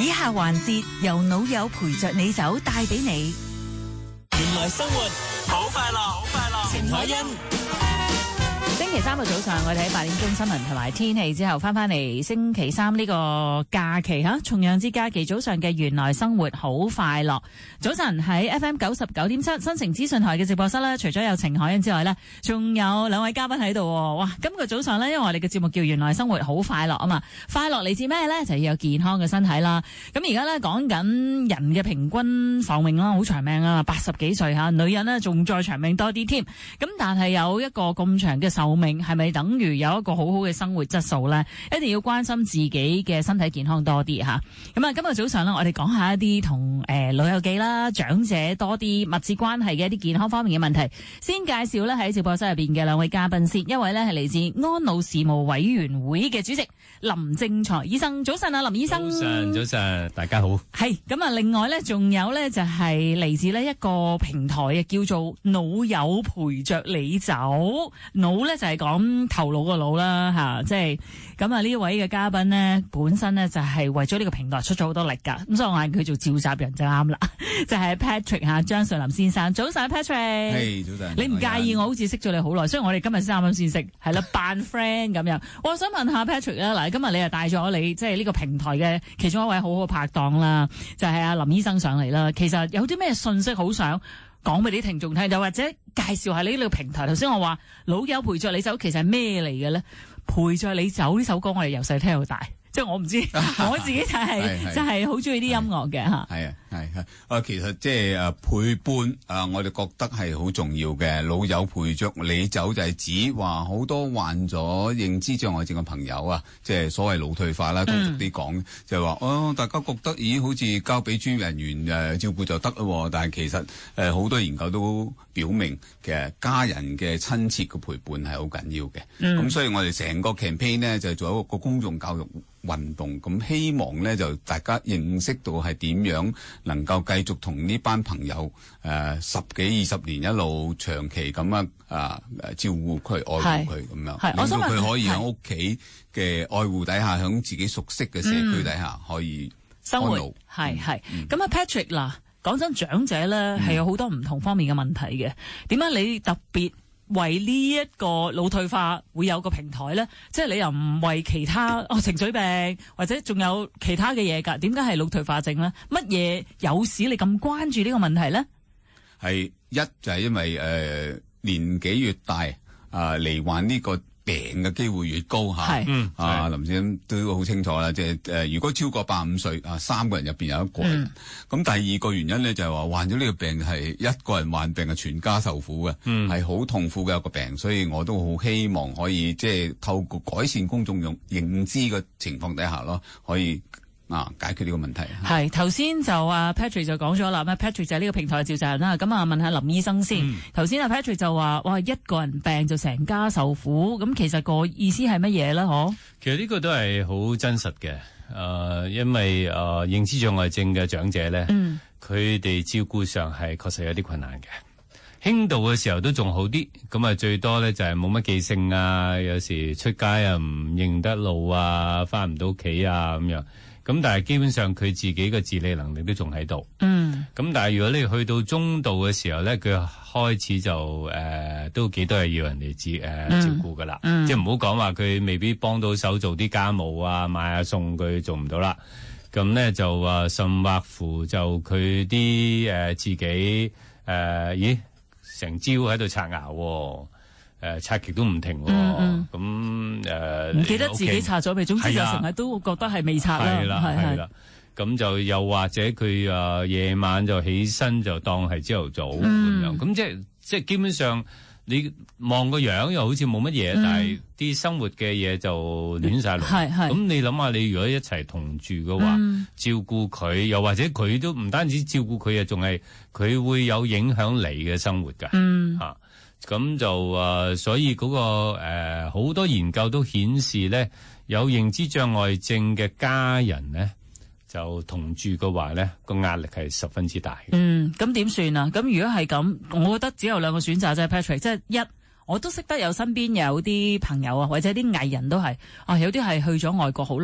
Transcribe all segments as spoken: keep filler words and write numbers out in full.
以下環節由老友陪着你走帶俾你。 原來生活好快樂，好快樂。程海欣。 星期三嘅早上，我哋喺八點鐘新聞同埋天氣之後翻返嚟，星期三呢個假期吓，重陽節假期早上嘅原來生活好快樂。早晨喺 F M 九十九點七新城資訊台嘅直播室咧，除咗有程海欣之外咧，仲有兩位嘉賓喺度。哇！今個早上咧，因為我哋嘅節目叫原來生活好快樂啊嘛，快樂嚟自咩咧？就要有健康嘅身體啦。咁而家咧講緊人嘅平均壽命啦，好長命啊，八十幾歲吓，女人咧仲再長命多啲添。咁但係有一個咁長嘅壽命，係咪等於有一個好好嘅生活質素咧？一定要關心自己嘅身體健康多啲吓。咁啊，今日早上咧，我哋講下一啲同誒老友記啦、長者多啲密切關係嘅一啲健康方面嘅問題。先介紹咧喺直播室入邊嘅兩位嘉賓先，一位咧係嚟自安老事務委員會嘅主席林正財醫生。早晨啊，林醫生。 早晨，早晨，大家好。 係咁啊，另外咧仲有咧就係嚟自呢一個平台嘅，叫做腦友陪着你走。腦咧就係講頭腦個腦啦吓，即係咁啊呢位嘅嘉賓咧本身咧就係為咗呢個平台出咗好多力噶，咁所以我嗌佢做召集人就啱啦，就係 Patrick 吓，張瑞林先生。早晨 Patrick。 係早晨。 你唔介意我好似識咗你好耐，所以我哋今日先啱啱先識，係啦，扮 friend 咁樣。我想問下 Patrick 啦，嗱，今日你又帶咗你即係呢個平台嘅其中一位好好拍檔啦，就係阿林醫生上嚟啦。其實有啲咩信息好想講俾啲聽眾聽，又或者介紹下你呢個平台。頭先我話老友陪着你走，其實係咩嚟嘅咧？陪着你走呢首歌，我哋由細聽到大，即係我唔知，我自己就係、是、就係好中意啲音樂嘅吓。 係啊，係係啊，其實即係誒陪伴啊，我哋覺得係好重要嘅。老友陪着你走就係指話好多患咗認知障礙症嘅朋友啊，即係所謂腦退化啦，通俗啲講就係話哦，大家覺得咦好似交俾專業人員誒照顧就得咯，但係其實誒好多研究都表明，其實家人嘅親切嘅陪伴係好緊要嘅。咁、嗯、所以我哋成個 campaign 咧就做一個公眾教育運動，咁希望咧就大家認識到係點樣能夠繼續同呢班朋友誒、呃、十幾二十年一路長期咁樣啊照顧佢、愛護佢咁樣，令到佢可以喺屋企嘅愛護底下，喺自己熟悉嘅社區底下可以生活。係係咁啊 Patrick 嗱，講真長者咧係有好多唔同方面嘅問題嘅，點解你特別為呢一個腦退化會有個平台咧？即係你又唔為其他哦情緒病或者仲有其他嘅嘢㗎？點解係腦退化症咧？乜嘢有使你咁關注呢個問題咧？ 係一就係、是、因為誒、呃、年紀越大啊，罹、呃、患呢個病嘅機會越高嚇。係嗯啊，林先生都好清楚啦，即係誒如果超過八五歲啊，三個人入邊有一個人。咁、嗯、第二個原因咧就係、是、話患咗呢個病係一個人患病係全家受苦嘅，係好、嗯、痛苦嘅一個病，所以我都好希望可以即係透過改善公眾用認知嘅情況底下咯，可以啊解決呢個問題。 係頭先就啊 Patrick 就講咗啦，咩 Patrick 就係呢個平台嘅召集人啦。咁啊問下林醫生先。頭先啊 Patrick 就話哇一個人病就成家受苦，咁其實個意思係乜嘢咧？嗬？ 其實呢個都係好真實嘅。誒、呃，因為誒、呃、認知障礙症嘅長者咧，佢哋、嗯、照顧上係確實有啲困難嘅。輕度嘅時候都仲好啲，咁啊最多咧就係冇乜記性啊，有時出街啊唔認得路啊，翻唔到屋企啊咁樣。咁但係基本上佢自己嘅自理能力都仲喺度。嗯。咁但係如果你去到中度嘅時候咧，佢開始就誒、呃、都幾多係要人哋自誒照顧噶啦。嗯。即係唔好講話佢未必幫到手做啲家務啊，買下餸佢做唔到啦。咁咧就話甚或乎就佢啲誒自己誒、呃、咦成朝喺度刷牙喎。誒刷極都唔停喎，咁誒唔記得自己刷咗未？總之就成日都覺得係未刷啦，係啦係啦。咁就又或者佢誒夜晚就起身就當係朝頭早咁、嗯、樣，咁即係即係基本上你望個樣又好似冇乜嘢，嗯、但係啲生活嘅嘢就亂晒龍。係係。咁你諗下，你如果一齊同住嘅話，嗯、照顧佢，又或者佢都唔單止照顧佢啊，仲係佢會有影響你嘅生活㗎。嗯。嚇。咁就誒、呃，所以嗰、那個誒好、呃、多研究都顯示咧，有認知障礙症嘅家人咧，就同住嘅話咧，個壓力係十分之大嘅。嗯，咁點算啊？咁如果係咁，我覺得只有兩個選擇啫 Patrick，即係一，我都識得有身邊有啲朋友啊，或者啲藝人都係啊，有啲係去咗外國好耐。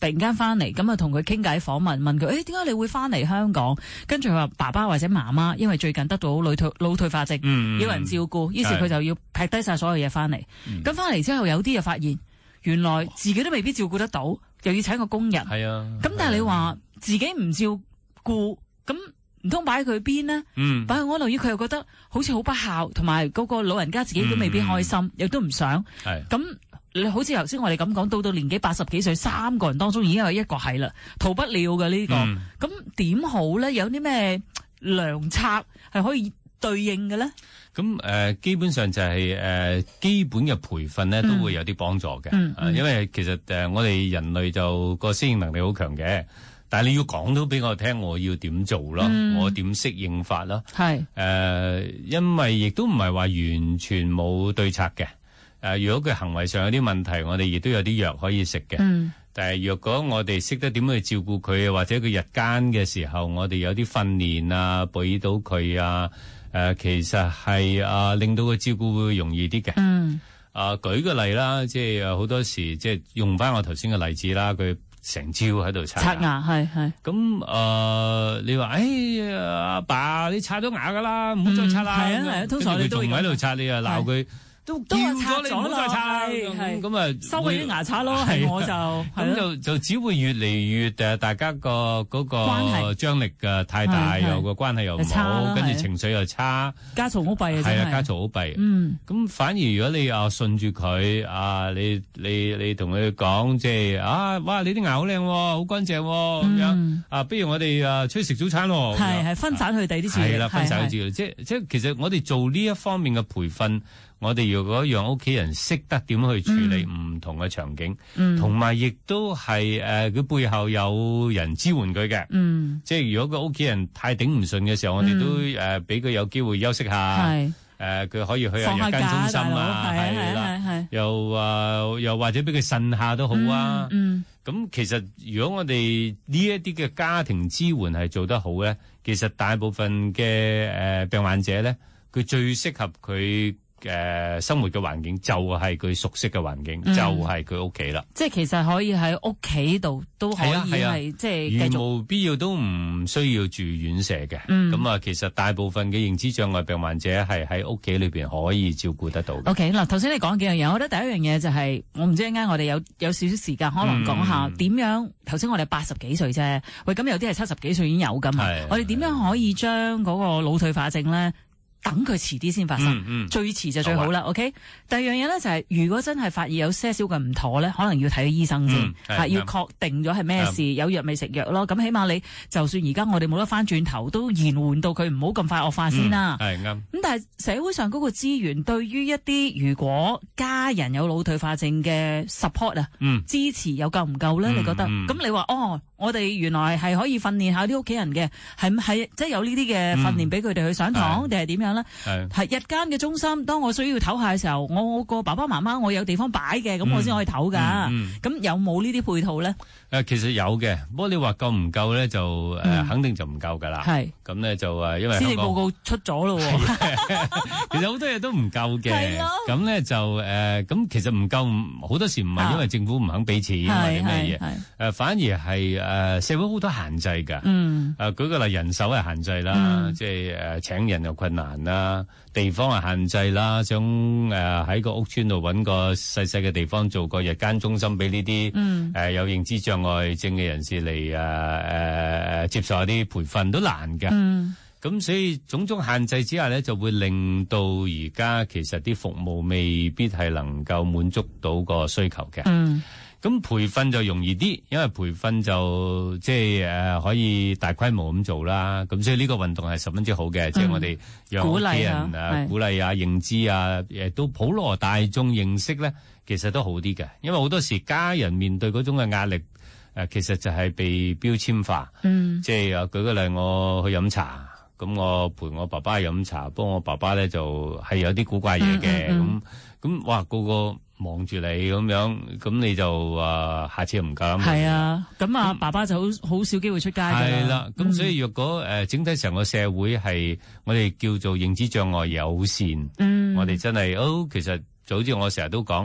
突然間翻嚟，咁啊同佢傾偈訪問，問佢誒點解你會翻嚟香港？跟住佢話爸爸或者媽媽因為最近得到腦退腦退化症，嗯、要人照顧，於是佢就要劈低晒所有嘢翻嚟。咁翻嚟之後有啲又發現，原來自己都未必照顧得到，又要請個工人。係啊，咁但係你話自己唔照顧，咁唔通擺喺佢邊呢？嗯，擺喺安老院，佢又覺得好似好不孝，同埋嗰個老人家自己都未必開心，亦、嗯、都唔想。係咁。你好似頭先我哋咁講，到到年紀八十幾歲，三個人當中已經有一個係啦，逃不了嘅呢、這個。咁點、嗯、好咧？有啲咩良策係可以對應嘅咧？咁誒、呃，基本上就係、是、誒、呃、基本嘅培訓咧，都會有啲幫助嘅、嗯嗯呃。因為其實誒、呃、我哋人類就個適應能力好強嘅，但係你要講到俾我聽，我要點做咯，嗯、我點適應法咯。係誒、呃，因為亦都唔係話完全冇對策嘅。誒、呃，如果佢行為上有啲問題，我哋亦都有啲藥可以食嘅。嗯。但係若果我哋識得點去照顧佢，或者佢日間嘅時候，我哋有啲訓練啊，俾到佢啊，誒、呃，其實係啊、呃，令到個照顧會容易啲嘅。嗯。啊、呃，舉個例啦，即係好多時，即係用翻我頭先嘅例子啦，佢成朝喺度刷牙。刷牙係係。咁誒、呃，你話，哎呀，阿爸，你刷咗牙噶啦，唔好再刷啦。係、嗯、啊係啊，通常你都仲喺度刷，你又鬧佢。都叫咗你唔好再刷，咁啊收佢啲牙刷咯，係我就咁就就只會越嚟越誒，大家個嗰個張力嘅太大，又個關係又唔好，跟住情緒又差，家嘈屋閉啊，係啊，家嘈屋閉。嗯，咁反而如果你啊順住佢啊，你你你同佢講，即係啊，哇，你啲牙好靚，好乾淨咁樣啊，不如我哋啊出去食早餐咯，係係分散佢哋啲注意力，係啦，分散佢注意力，即即係其實我哋做呢一方面嘅培訓。我哋如果讓屋企人識得點去處理唔同嘅場景，同埋亦都係誒佢背後有人支援佢嘅，嗯、即係如果個屋企人太頂唔順嘅時候，嗯、我哋都誒俾佢有機會休息下，誒佢、呃、可以去下日間中心啊，係啦，又啊、呃、又或者俾佢呻下都好啊。咁、嗯嗯、其實如果我哋呢一啲嘅家庭支援係做得好咧，其實大部分嘅誒、呃、病患者咧，佢最適合佢。誒、呃，生活嘅環境就係佢熟悉嘅環境，嗯、就係佢屋企啦。即係其實可以喺屋企度都可以係、啊啊、即係繼續，無必要都唔需要住院舍嘅。咁啊、嗯，其實大部分嘅認知障礙病患者係喺屋企裏邊可以照顧得到。O K， 嗱，頭先你講幾樣嘢，我覺得第一樣嘢就係、是、我唔知點解我哋有有少少時間，可能講下點樣。頭先、嗯、我哋八十幾歲啫，喂，咁有啲係七十幾歲已經有噶嘛。我哋點樣可以將嗰個腦退化症咧？等佢遲啲先發生，嗯嗯、最遲就最好啦。好啊、OK，第二樣嘢咧就係、是，如果真係發現有些少嘅唔妥咧，可能要睇個醫生先，係、嗯、要確定咗係咩事，嗯、有藥未食藥咯。咁起碼你就算而家我哋冇得翻轉頭，都延緩到佢唔好咁快惡化先啦。係啱、嗯。咁但係社會上嗰個資源對於一啲如果家人有腦退化症嘅 support 啊、嗯，支持有夠唔夠咧？嗯、你覺得？咁、嗯、你話哦？我哋原來係可以訓練下啲屋企人嘅，係係即係有呢啲嘅訓練俾佢哋去上堂，定係點樣咧？係日間嘅中心，當我需要唞下嘅時候，我個爸爸媽媽我有地方擺嘅，咁、嗯、我先可以唞噶。咁、嗯嗯、有冇呢啲配套咧？誒，其實有嘅，不過你話夠唔夠咧，就誒、嗯、肯定就唔夠噶啦。係咁咧就誒，因為施政報告出咗咯。其實好多嘢都唔夠嘅。係咯。咁咧就誒，咁、呃、其實唔夠，好多時唔係因為政府唔肯俾錢或者咩嘢，誒反而係誒。誒，社會好多限制㗎。嗯。誒，舉個例，人手係限制啦，嗯、即係誒請人又困難啦，地方係限制啦，想誒喺個屋村度揾個細細嘅地方做個日間中心俾呢啲誒有認知障礙症嘅人士嚟誒誒接受一啲培訓都難㗎。嗯。咁所以種種限制之下咧，就會令到而家其實啲服務未必係能夠滿足到個需求嘅。嗯。咁培訓就容易啲，因為培訓就即係誒、呃、可以大規模咁做啦。咁所以呢個運動係十分之好嘅，嗯、即係我哋讓屋企人誒鼓勵啊、鼓勵啊、認知啊，誒都普羅大眾認識咧，其實都好啲嘅。因為好多時家人面對嗰種嘅壓力，誒、呃、其實就係被標籤化。嗯，即係誒舉個例，我去飲茶，咁我陪我爸爸去飲茶，不過我爸爸咧就係有啲古怪嘢嘅，咁咁、嗯嗯、哇個個望住你咁樣，咁你就話下次唔敢。係啊，咁啊，爸爸就好好少機會出街㗎。係啦，咁所以若果誒整體成個社會係我哋叫做認知障礙友善，嗯，我哋真係哦，其實就好似我成日都講，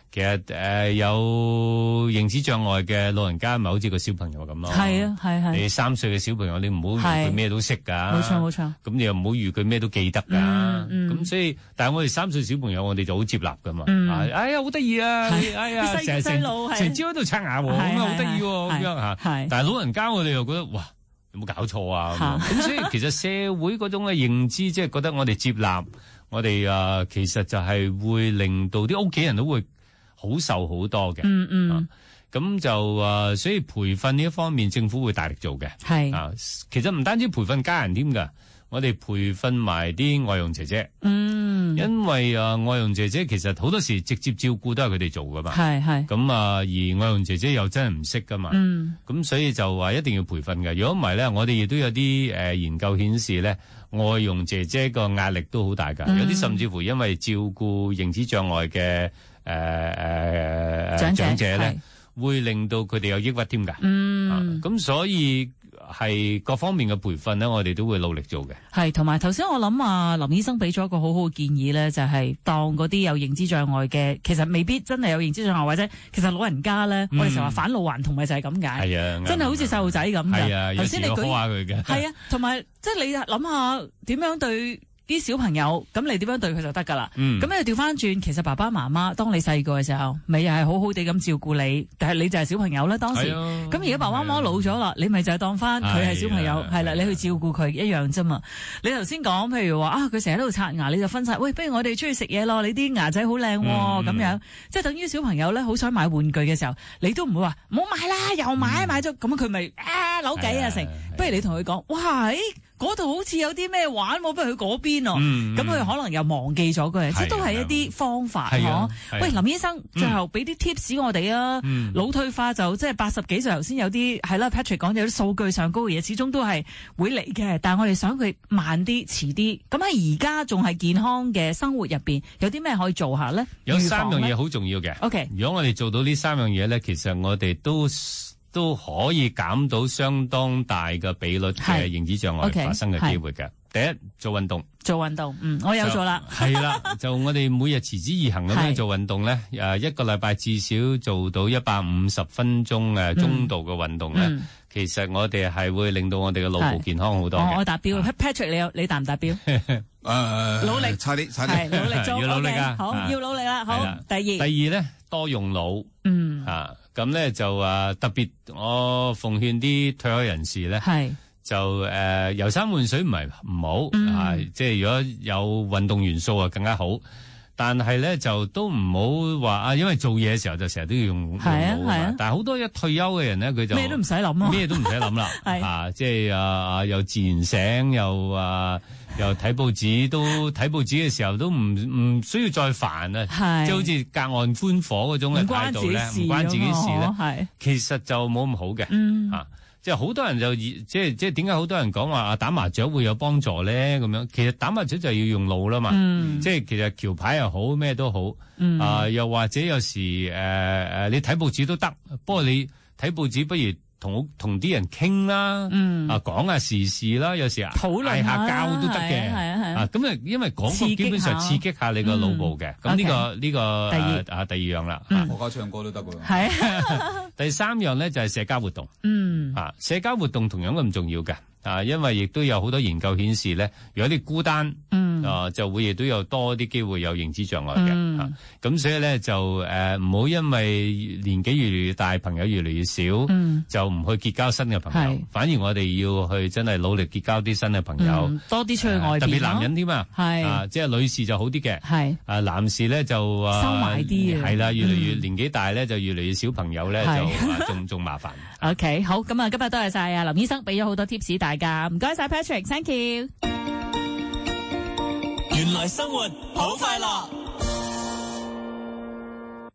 其實誒、呃、有認知障礙嘅老人家，咪好似個小朋友咁咯。 係啊，係係。 你三歲嘅小朋友，你唔好預佢咩都識㗎。 冇錯冇錯。 咁你又唔好預佢咩都記得㗎。咁、嗯嗯、所以，但係我哋三歲小朋友，我哋就好接納㗎嘛。嗯、哎呀，好得意啊！哎呀，成成成朝喺度刷牙喎，咁樣好得意喎，咁樣嚇。但係老人家，我哋又覺得哇，有冇搞錯啊？咁所以其實社會嗰種嘅認知，即係覺得我哋接納。我哋啊，其實就係會令到啲屋企人都會好受好多嘅。嗯嗯。咁、啊、就啊，所以培訓呢一方面，政府會大力做嘅。係啊，其實唔單止培訓家人添㗎，我哋培訓埋啲外傭姐姐。嗯。因為啊，外傭姐姐其實好多時直接照顧都係佢哋做㗎嘛。係係。咁啊，而外傭姐姐又真係唔識㗎嘛。嗯。咁所以就話一定要培訓嘅。如果唔係咧，我哋亦都有啲誒、呃、研究顯示咧。外傭姐姐個壓力都好大㗎，嗯、有啲甚至乎因為照顧認知障礙嘅誒誒長者咧，會令到佢哋有抑鬱添㗎。嗯，咁、啊、所以係各方面嘅培訓咧，我哋都會努力做嘅。係，同埋頭先我諗啊，林醫生俾咗一個好好嘅建議咧，就係、是、當嗰啲有認知障礙嘅，其實未必真係有認知障礙，或者其實老人家咧，嗯、我哋成日話返老還童咪就係咁解。係啊，真係好似細路仔咁嘅。係啊，頭先你舉下佢嘅。係啊，同埋即係你諗下點樣對啲小朋友，咁你點樣對佢就得㗎啦。咁、嗯、你調翻轉，其實爸爸媽媽當你細個嘅時候，咪又係好好地咁照顧你，但係你就係小朋友咧當時。咁而家爸爸媽媽老咗啦，你咪就係當翻佢係小朋友，係啦，你去照顧佢一樣啫嘛。你頭先講，譬如話啊，佢成日喺度刷牙，你就分晒，喂，不如我哋出去食嘢咯，你啲牙仔好靚喎，咁、嗯、樣，即係等於小朋友咧好想買玩具嘅時候，你都唔會話唔好買啦，又買、嗯、買咗，咁佢咪啊扭計啊成，不如你同佢講，哇，嗰度好似有啲咩玩，不如去嗰邊哦。咁佢、嗯、可能又忘記咗佢，即係都係一啲方法嗬。喂，林醫生，最後俾啲 tips 我哋啊。嗯、腦退化就即係八十幾歲頭先有啲係啦 Patrick 講有啲數據上高嘅嘢，始終都係會嚟嘅。但係我哋想佢慢啲、遲啲。咁喺而家仲係健康嘅生活入邊，有啲咩可以做下咧？有三樣嘢好重要嘅。OK，如果我哋做到呢三樣嘢咧，其實我哋都。都可以減到相當大嘅比率嘅認知障礙發生嘅機會嘅。Okay, 第一，做運動，做運動，嗯，我有做啦。係啦，就我哋每日持之以恆咁樣做運動咧，誒，一個禮拜至少做到一百五十分鐘嘅中度嘅運動咧，嗯、其實我哋係會令到我哋嘅腦部健康好多嘅。我達標、啊、，Patrick 你有你達唔達標？誒、呃，努力，差啲，差啲，努力做，要努力啊！好，啊、要努力啦。好，第二，第二咧，多用腦，嗯，啊。咁咧就啊特別，我奉勸啲退休人士咧，係就誒遊山玩水唔係唔好，嗯、啊，即係如果有運動元素啊更加好。但係咧就都唔好話啊，因為做嘢嘅時候就成日都要用用腦啊。啊但係好多一退休嘅人咧，佢就咩都唔使諗咯，咩都唔使諗啦，啊，即係啊又自然醒又啊又睇報紙，都睇報紙嘅時候都唔唔需要再煩啊，即係好似隔岸觀火嗰種嘅態度咧，唔關自己事咧，其實就冇咁好嘅，嗯、啊。即係好多人就即係即係點解好多人講話啊打麻雀會有幫助咧咁樣？其實打麻雀就要用腦啦嘛，嗯、即係其實橋牌又好咩都好，嗯、啊又或者有時誒誒、呃、你睇報紙都得，不過你睇報紙不如同同啲人傾啦，嗯、啊講下時事啦，有時討論下交都得嘅，啊咁啊因為講個基本上刺激下你個腦部嘅，咁呢、嗯這個呢、okay, 這個第二啊第二樣啦，我教唱歌都得喎，係第三樣咧就係社交活動，嗯啊社交活動同樣咁重要嘅。啊，因為亦都有好多研究顯示咧，如果你孤單，嗯，啊，就會亦都有多啲機會有認知障礙嘅，嗯、啊，咁所以咧就誒唔好因為年紀越嚟越大，朋友越嚟越少，嗯、就唔去結交新嘅朋友，是反而我哋要去真係努力結交啲新嘅朋友，嗯、多啲出去外邊，啊、特別男人添啊，係啊，即係女士就好啲嘅，係啊，男士咧就啊收埋啲，係啦，越嚟越年紀大咧就越嚟越少朋友咧，是就仲仲麻煩。OK， 好，咁啊，今日多謝晒啊林醫生俾咗好多 tips 大家，唔該晒 Patrick，thank you。 原來生活好快樂。